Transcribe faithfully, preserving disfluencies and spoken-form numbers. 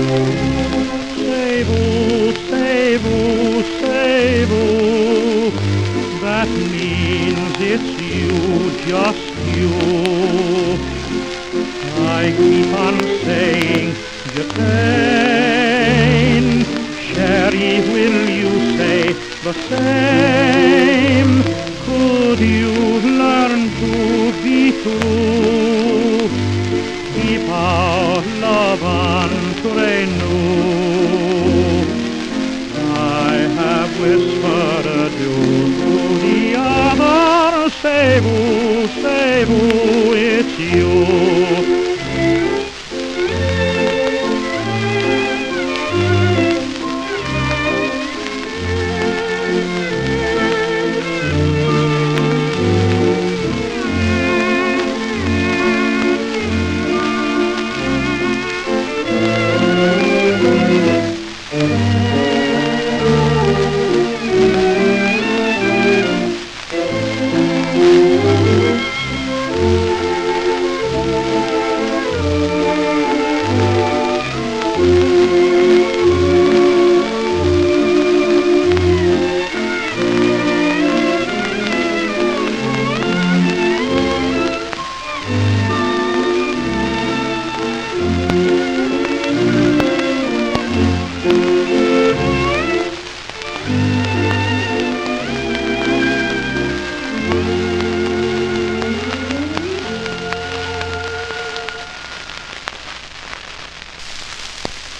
C'est vous, c'est vous, c'est vous. That means it's you, just you. I keep on saying, Jane, Sherry, will you say the same? Could you learn to be true? Keep our love entre nous. I have whispered adieu to the other. C'est vous, c'est vous, it's you.